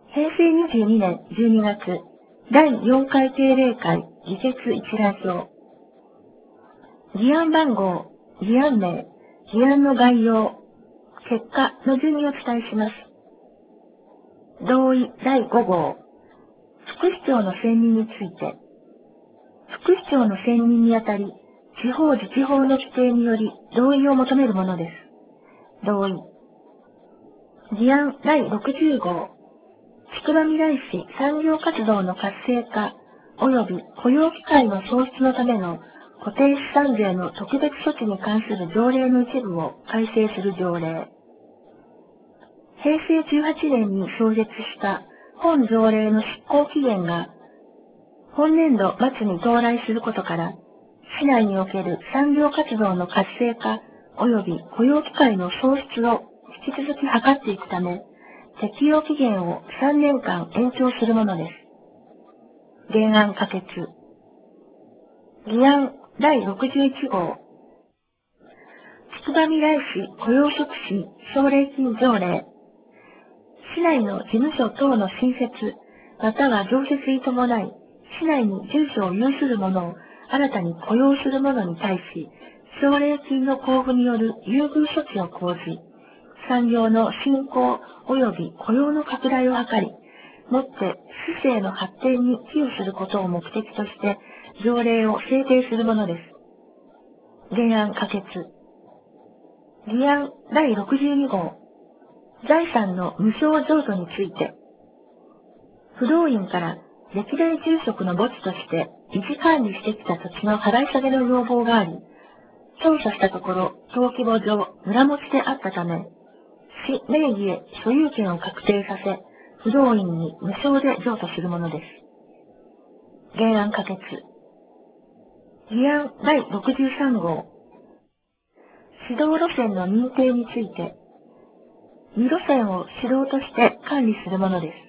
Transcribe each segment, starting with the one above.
平成22年12月、第4回定例会議決一覧表。議案番号、議案名、議案の概要、結果の順にお伝えします。同意第5号。副市長の選任について。副市長の選任にあたり、地方自治法の規定により同意を求めるものです。同意。議案第60号。つくばみらい市産業活動の活性化及び雇用機会の創出のための固定資産税の特別措置に関する条例の一部を改正する条例。平成18年に創設した本条例の執行期限が本年度末に到来することから、市内における産業活動の活性化及び雇用機会の創出を引き続き図っていくため、適用期限を3年間延長するものです。原案可決。議案第61号。つくばみらい市雇用促進奨励金条例。市内の事務所等の新設、または常設に伴い、市内に住所を有する者を新たに雇用する者に対し、奨励金の交付による優遇措置を講じ、産業の振興及び雇用の拡大を図り、もって市政の発展に寄与することを目的として、条例を制定するものです。原案可決。議案第62号。財産の無償譲渡について、不動院から歴代住職の墓地として維持管理してきた土地の払い下げの要望があり、調査したところ、登記簿上、村持ちであったため、市名義へ所有権を確定させ、不動院に無償で譲渡するものです。原案可決。議案第63号。指導路線の認定について、2路線を指導として管理するものです。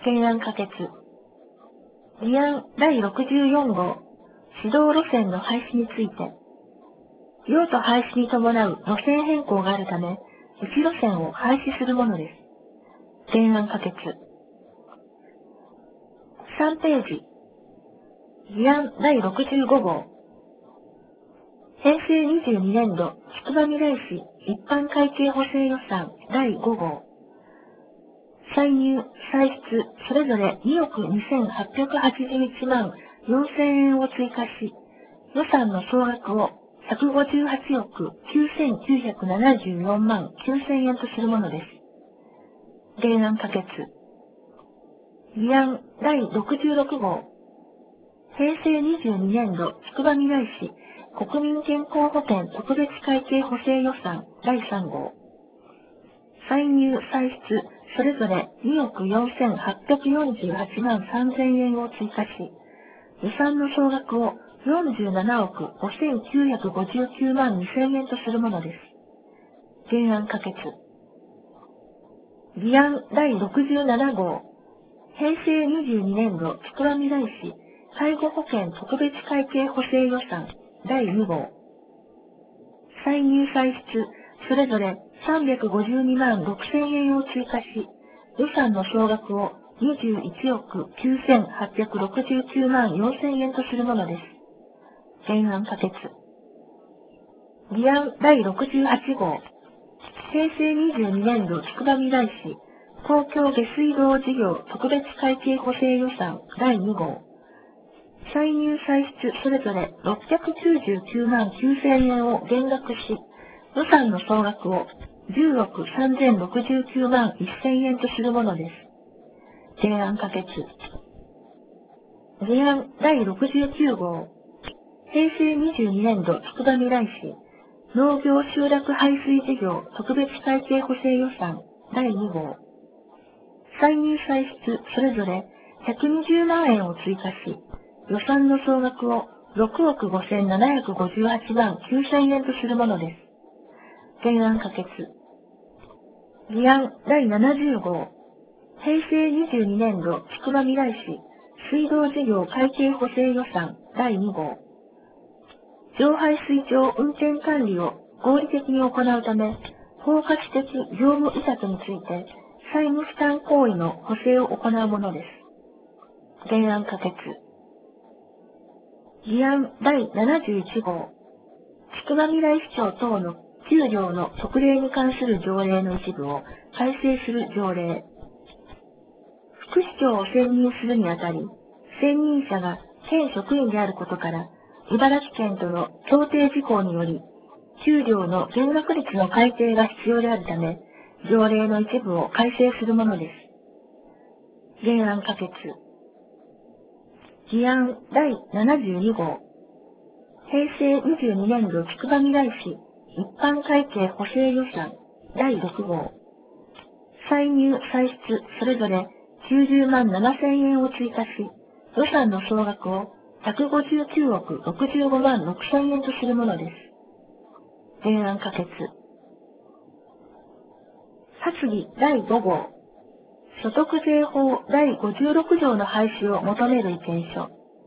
原案可決。議案第64号。指導路線の廃止について、用途廃止に伴う路線変更があるため、1路線を廃止するものです。原案可決。3ページ。議案第65号。平成22年度つくばみらい市一般会計補正予算第5号。歳入、歳出、それぞれ2億2881万4000円を追加し、予算の総額を158億9974万9000円とするものです。原案可決。議案第66号。平成22年度つくばみらい市国民健康保険特別会計補正予算第3号。歳入、歳出、それぞれ2億4848万3000円を追加し、予算の総額を47億5959万2000円とするものです。原案可決。議案第67号。平成22年度つくばみらい市介護保険特別会計補正予算第2号。歳入歳出、それぞれ352万6000円を追加し、予算の総額を21億9869万4000円とするものです。原案可決。議案第68号。平成22年度つくばみらい市公共下水道事業特別会計補正予算第2号。歳入歳出それぞれ699万9000円を減額し、予算の総額を10億3069万1000円とするものです。原案可決。議案第69号。平成22年度つくばみらい市農業集落排水事業特別会計補正予算第2号。歳入歳出それぞれ120万円を追加し、予算の総額を6億5758万9000円とするものです。原案可決。議案第70号。平成22年度つくばみらい市水道事業会計補正予算第2号。上排水場運転管理を合理的に行うため、包括的業務委託について、 債務負担行為の補正を行うものです。原案可決。議案第71号。筑波未来市長等の給料の特例に関する条例の一部を改正する条例。副市長を選任するにあたり、選任者が県職員であることから、茨城県との協定事項により、給料の減額率の改定が必要であるため、条例の一部を改正するものです。原案可決。議案第72号。平成22年度筑波未来市一般会計補正予算第6号。歳入歳出それぞれ90万7千円を追加し、予算の総額を159億65万6千円とするものです。原案可決。発議第5号。所得税法第56条の廃止を求める意見書。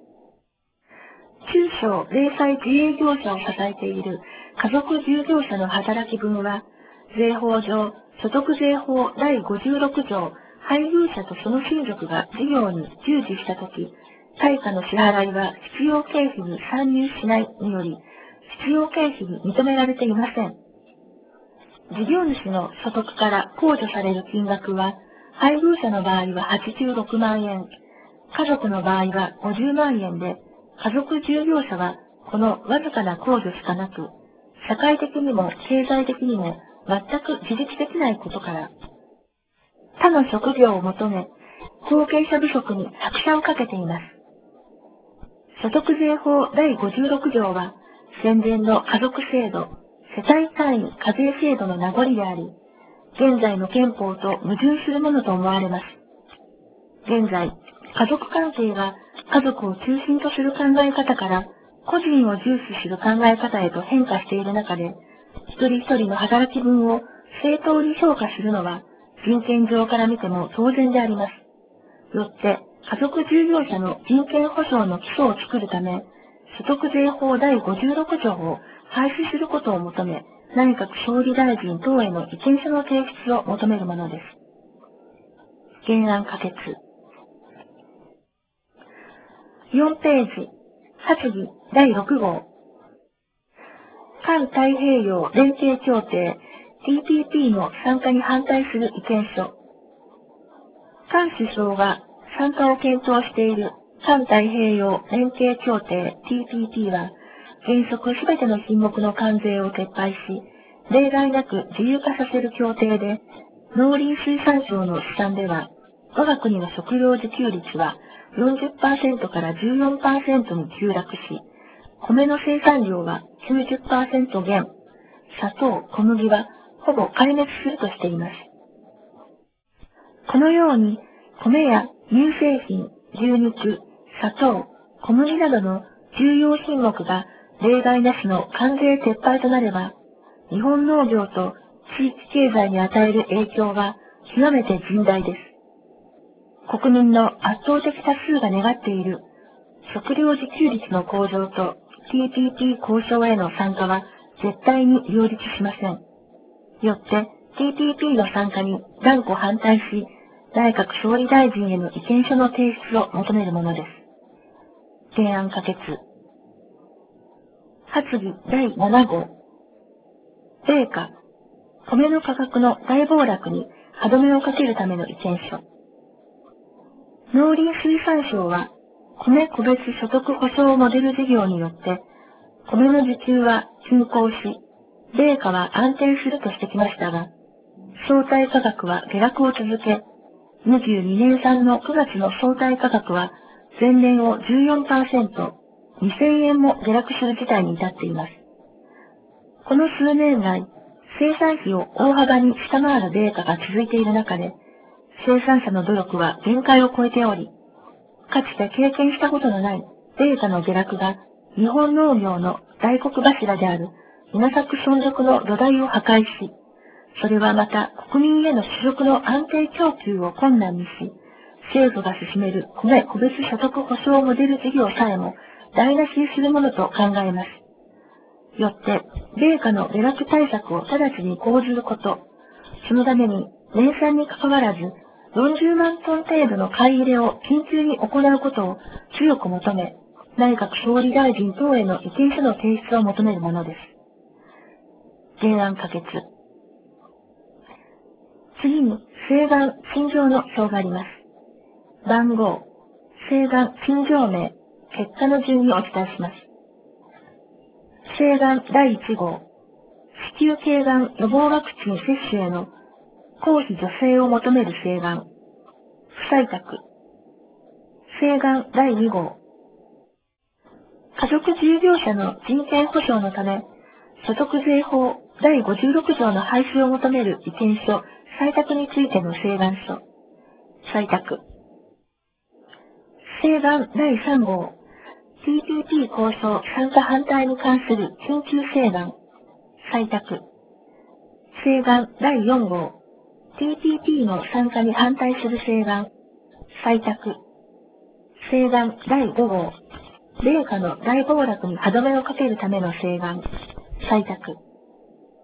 中小零細自営業者を支えている家族従業者の働き分は、税法上、所得税法第56条、配偶者とその親族が事業に従事したとき、対価の支払いは必要経費に算入しないにより、必要経費に認められていません。事業主の所得から控除される金額は、配偶者の場合は86万円、家族の場合は50万円で、家族従業者はこのわずかな控除しかなく、社会的にも経済的にも全く自立できないことから、他の職業を求め、後継者不足に拍車をかけています。所得税法第56条は、戦前の家族制度、世帯単位課税制度の名残であり、現在の憲法と矛盾するものと思われます。現在、家族関係が家族を中心とする考え方から、個人を重視する考え方へと変化している中で、一人一人の働き分を正当に評価するのは、人権上から見ても当然であります。よって、家族従業者の人権保障の基礎を作るため、所得税法第56条を廃止することを求め、内閣総理大臣等への意見書の提出を求めるものです。原案可決。4ページ、発議第6号。環太平洋連携協定 TPP の参加に反対する意見書。菅首相が参加を検討している環太平洋連携協定 TPP は、原則すべての品目の関税を撤廃し、例外なく自由化させる協定で、農林水産省の試算では、我が国の食料自給率は 40% から 14% に急落し、米の生産量は 90% 減、砂糖、小麦はほぼ壊滅するとしています。このように、米や乳製品、牛肉、砂糖、小麦などの重要品目が例外なしの関税撤廃となれば、日本農業と地域経済に与える影響は極めて甚大です。国民の圧倒的多数が願っている食料自給率の向上と TPP 交渉への参加は絶対に両立しません。よって TPP の参加に断固反対し、内閣総理大臣への意見書の提出を求めるものです。原案可決。発議第7号。米価、米の価格の大暴落に歯止めをかけるための意見書。農林水産省は、米個別所得保障モデル事業によって、米の需給は均衡し、米価は安定するとしてきましたが、相対価格は下落を続け、22年産の9月の相対価格は前年を 14%、2000円も下落する事態に至っています。この数年来、生産費を大幅に下回る米価が続いている中で、生産者の努力は限界を超えており、かつて経験したことのない米価の下落が日本農業の大黒柱である稲作存続の土台を破壊し、それはまた国民への主食の安定供給を困難にし、政府が進める米個別所得保障モデル事業さえも台無しにするものと考えます。よって、米価の下落対策を直ちに講ずること、そのために年産に関わらず、40万トン程度の買い入れを緊急に行うことを強く求め、内閣総理大臣等への意見書の提出を求めるものです。原案可決。次に、請願陳情の表があります。番号、請願陳情名、結果の順にお伝えします。請願第1号、子宮頸がん予防ワクチン接種への公費助成を求める請願、不採択。請願第2号、家族事業者の人権保障のため、所得税法第56条の廃止を求める意見書、採択についての請願書、採択。請願第3号、TPP 構想参加反対に関する緊急請願、採択。請願第4号、TPP の参加に反対する請願、採択。請願第5号、米価の大暴落に歯止めをかけるための請願、採択。